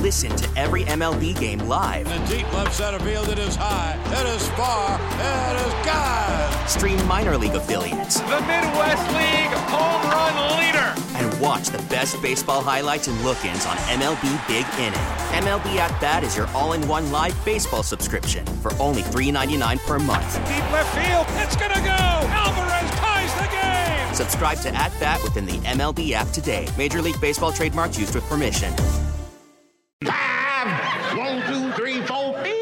Listen to every MLB game live. In the deep left center field, it is high, it is far, it is gone. Stream minor league affiliates. The Midwest League home run leader. And watch the best baseball highlights and look-ins on MLB Big Inning. MLB At Bat is your all-in-one live baseball subscription for only $3.99 per month. Deep left field, it's gonna go. Alvarez ties the game. Subscribe to At Bat within the MLB app today. Major League Baseball trademarks used with permission. 5, 1, 2, 3, 4, 5.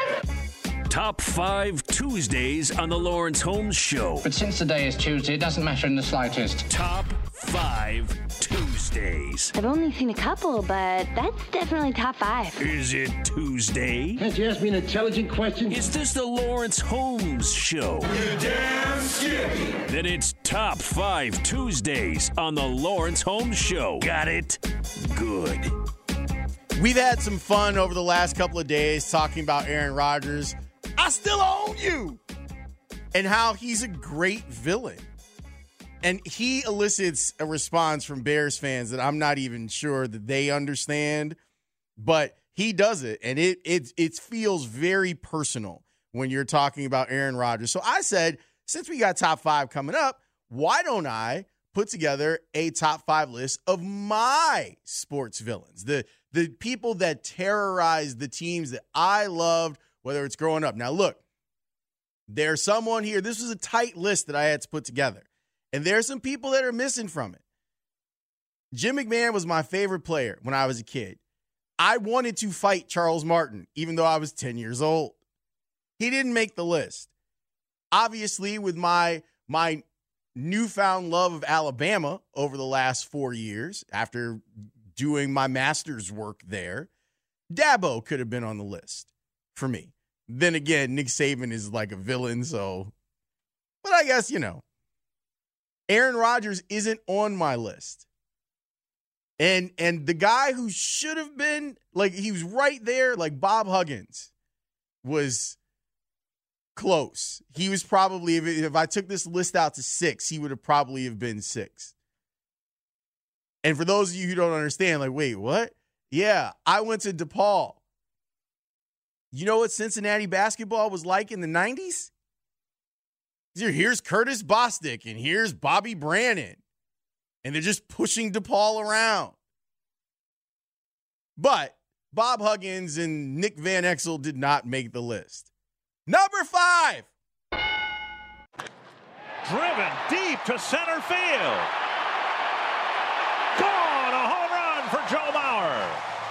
Top 5 Tuesdays on the Lawrence Holmes Show. But since today is Tuesday, it doesn't matter in the slightest. Top 5 Tuesdays. I've only seen a couple, but that's definitely top 5. Is it Tuesday? Can't you ask me an intelligent question? Is this the Lawrence Holmes Show? You damn skippy. Then it's Top 5 Tuesdays on the Lawrence Holmes Show. Got it? Good. We've had some fun over the last couple of days talking about Aaron Rodgers. I still own you. And how he's a great villain. And he elicits a response from Bears fans that I'm not even sure that they understand, but he does it. And it feels very personal when you're talking about Aaron Rodgers. So I said, since we got top 5 coming up, why don't I put together a top 5 list of my sports villains, the people that terrorize the teams that I loved, whether it's growing up. Now, look, there's someone here. This was a tight list that I had to put together. And there's some people that are missing from it. Jim McMahon was my favorite player when I was a kid. I wanted to fight Charles Martin, even though I was 10 years old. He didn't make the list. Obviously, with my newfound love of Alabama over the last 4 years, after doing my master's work there, Dabo could have been on the list for me. Then again, Nick Saban is like a villain, so. But I guess, Aaron Rodgers isn't on my list. And the guy who should have been, he was right there, like Bob Huggins, was close. He was probably, if I took this list out to 6, he would have probably have been 6. And for those of you who don't understand, wait, what? Yeah, I went to DePaul. You know what Cincinnati basketball was like in the 90s? Here's Curtis Bostic, and here's Bobby Brannon. And they're just pushing DePaul around. But Bob Huggins and Nick Van Exel did not make the list. Number 5. Driven deep to center field. Gone, a home run for Joe Mauer.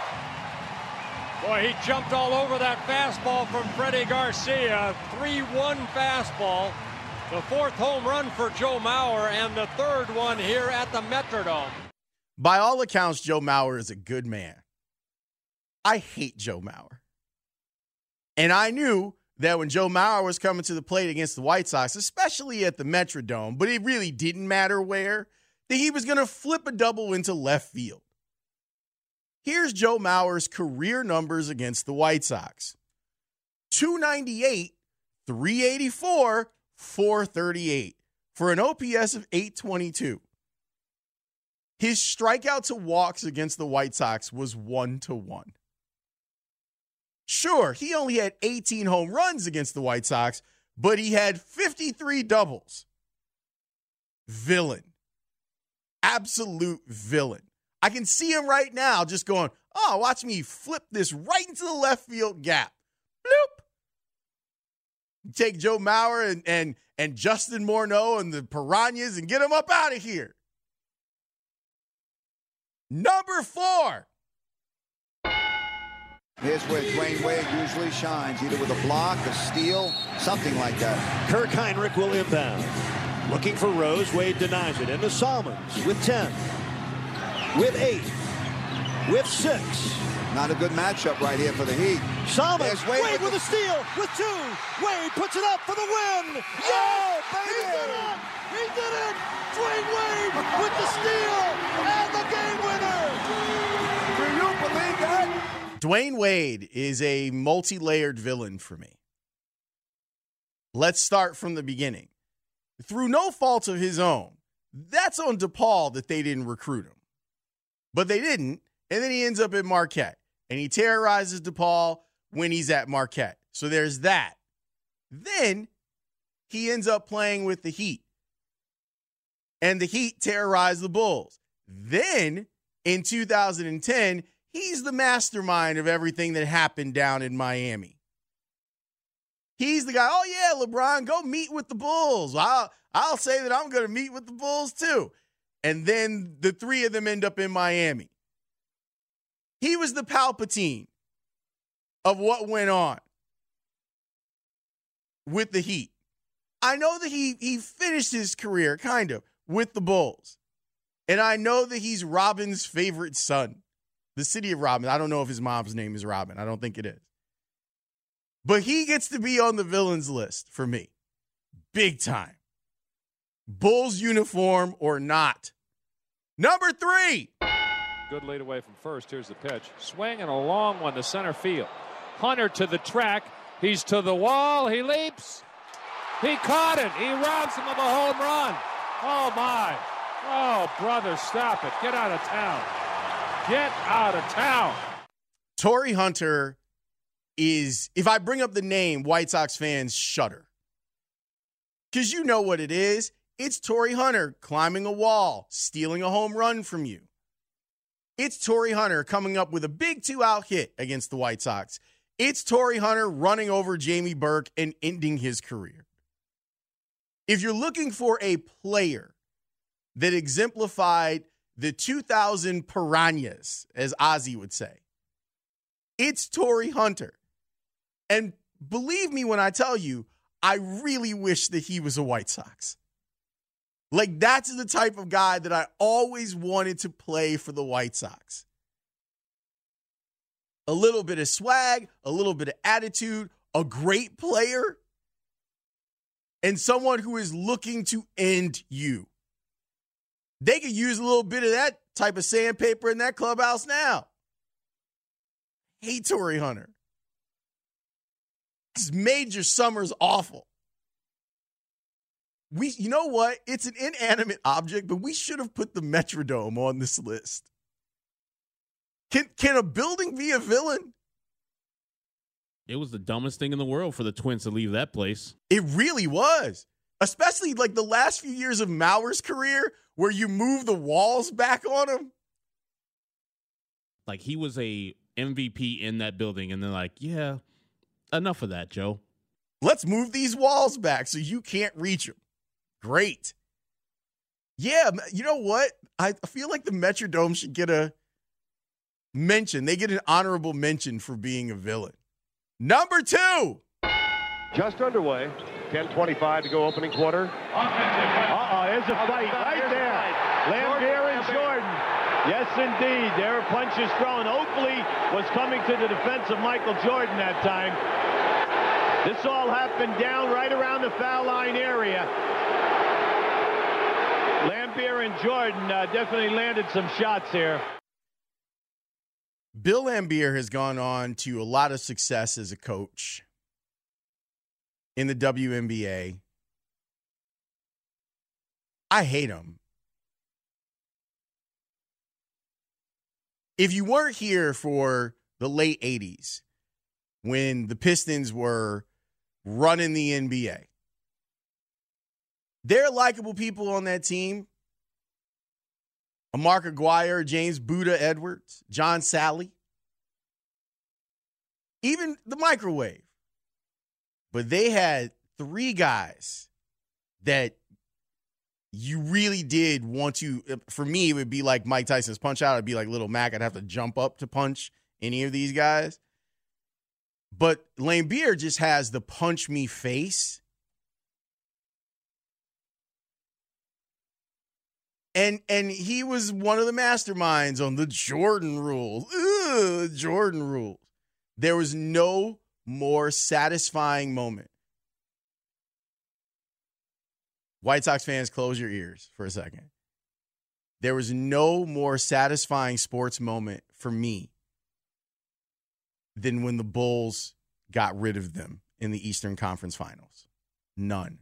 Boy, he jumped all over that fastball from Freddie Garcia. 3-1 fastball. The 4th home run for Joe Mauer and the 3rd one here at the Metrodome. By all accounts, Joe Mauer is a good man. I hate Joe Mauer. And I knew that when Joe Mauer was coming to the plate against the White Sox, especially at the Metrodome, but it really didn't matter where, that he was going to flip a double into left field. Here's Joe Mauer's career numbers against the White Sox. 298, 384, 438 for an OPS of 822. His strikeout to walks against the White Sox was 1-1. Sure, he only had 18 home runs against the White Sox, but he had 53 doubles. Villain. Absolute villain. I can see him right now just going, oh, watch me flip this right into the left field gap. Bloop. Take Joe Mauer and Justin Morneau and the Piranhas and get them up out of here. Number 4. Here's where Dwayne Wade usually shines, either with a block, a steal, something like that. Kirk Heinrich will inbound. Looking for Rose, Wade denies it. And the Salmons with 10, with 8, with 6. Not a good matchup right here for the Heat. Salmons, Wade with a steal, with 2. Wade puts it up for the win. Yeah, baby! He did it! He did it! Dwayne Wade with the steal and the game winner! Do you believe that? Dwayne Wade is a multi-layered villain for me. Let's start from the beginning. Through no fault of his own, that's on DePaul that they didn't recruit him. But they didn't, and then he ends up at Marquette. and he terrorizes DePaul when he's at Marquette. So there's that. Then he ends up playing with the Heat, and the Heat terrorize the Bulls. Then in 2010, he's the mastermind of everything that happened down in Miami. He's the guy, oh yeah, LeBron, go meet with the Bulls. I'll say that I'm going to meet with the Bulls too. And then the three of them end up in Miami. He was the Palpatine of what went on with the Heat. I know that he finished his career, kind of, with the Bulls. And I know that he's Robin's favorite son. The city of Robin. I don't know if his mom's name is Robin. I don't think it is. But he gets to be on the villains list for me. Big time. Bulls uniform or not. Number 3. Good lead away from first. Here's the pitch. Swing and a long one to center field. Hunter to the track. He's to the wall. He leaps. He caught it. He robs him of a home run. Oh, my. Oh, brother, stop it. Get out of town. Get out of town. Torrey Hunter is, if I bring up the name, White Sox fans shudder. Because you know what it is. It's Torrey Hunter climbing a wall, stealing a home run from you. It's Torrey Hunter coming up with a big 2-out hit against the White Sox. It's Torrey Hunter running over Jamie Burke and ending his career. If you're looking for a player that exemplified the 2000 piranhas, as Ozzy would say, it's Torrey Hunter. And believe me when I tell you, I really wish that he was a White Sox. Like, that's the type of guy that I always wanted to play for the White Sox. A little bit of swag, a little bit of attitude, a great player, and someone who is looking to end you. They could use a little bit of that type of sandpaper in that clubhouse now. Hey, Torrey Hunter. It's made your summers awful. You know what? It's an inanimate object, but we should have put the Metrodome on this list. Can a building be a villain? It was the dumbest thing in the world for the Twins to leave that place. It really was. Especially like the last few years of Mauer's career where you move the walls back on him. Like, he was a MVP in that building, and they're like, yeah, enough of that, Joe. Let's move these walls back so you can't reach them. Great. Yeah, you know what? I feel like the Metrodome should get a mention. They get an honorable mention for being a villain. Number 2. Just underway. 10:25 to go opening quarter. There's a fight right there. Lambier and Jordan. Yes, indeed. There are punches thrown. Oakley was coming to the defense of Michael Jordan that time. This all happened down right around the foul line area. Lambier and Jordan definitely landed some shots here. Bill Lambier has gone on to a lot of success as a coach in the WNBA. I hate him. If you weren't here for the late 80s, when the Pistons were running the NBA, there are likable people on that team. Mark Aguirre, James Buddha Edwards, John Sally, even the Microwave. But they had 3 guys that you really did want to, for me, it would be like Mike Tyson's Punch Out. It'd be like Little Mac. I'd have to jump up to punch any of these guys. But Lambier just has the punch me face. And he was one of the masterminds on the Jordan rules. Jordan rules. There was no more satisfying moment. White Sox fans, close your ears for a second. There was no more satisfying sports moment for me than when the Bulls got rid of them in the Eastern Conference Finals. None.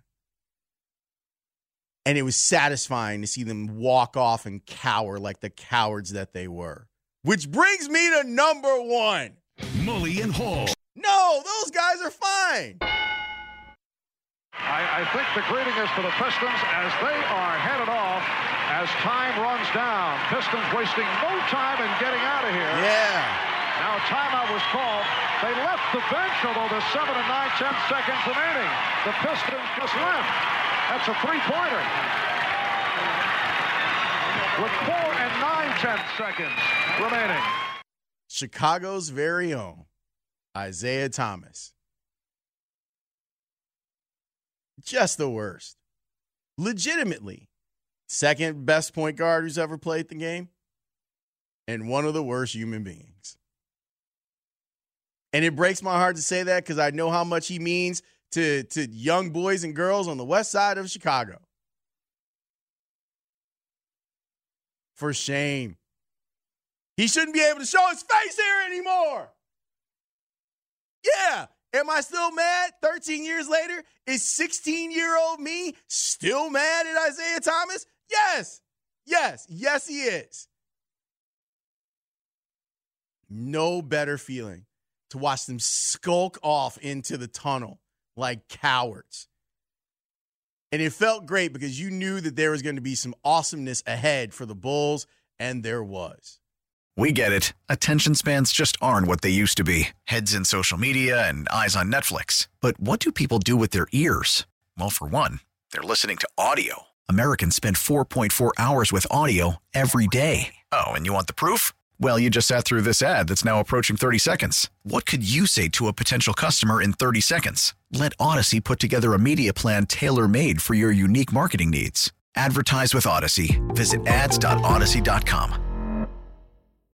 And it was satisfying to see them walk off and cower like the cowards that they were. Which brings me to number one. Mully and Hall. No, those guys are fine. I think the greeting is for the Pistons as they are headed off as time runs down. Pistons wasting no time in getting out of here. Yeah. Now a timeout was called. They left the bench, although there's 7 and 9/10 seconds remaining. The Pistons just left. That's a three-pointer. With 4 and 9/10 seconds remaining. Chicago's very own Isaiah Thomas. Just the worst. Legitimately. Second best point guard who's ever played the game. And one of the worst human beings. And it breaks my heart to say that because I know how much he means to young boys and girls on the west side of Chicago. For shame. He shouldn't be able to show his face here anymore. Yeah. Am I still mad 13 years later? Is 16-year-old me still mad at Isaiah Thomas? Yes. Yes. Yes, he is. No better feeling to watch them skulk off into the tunnel like cowards. And it felt great because you knew that there was going to be some awesomeness ahead for the Bulls, and there was. We get it. Attention spans just aren't what they used to be. Heads in social media and eyes on Netflix. But what do people do with their ears? Well, for one, they're listening to audio. Americans spend 4.4 hours with audio every day. Oh, and you want the proof? Well, you just sat through this ad that's now approaching 30 seconds. What could you say to a potential customer in 30 seconds? Let Odyssey put together a media plan tailor-made for your unique marketing needs. Advertise with Odyssey. Visit ads.odyssey.com.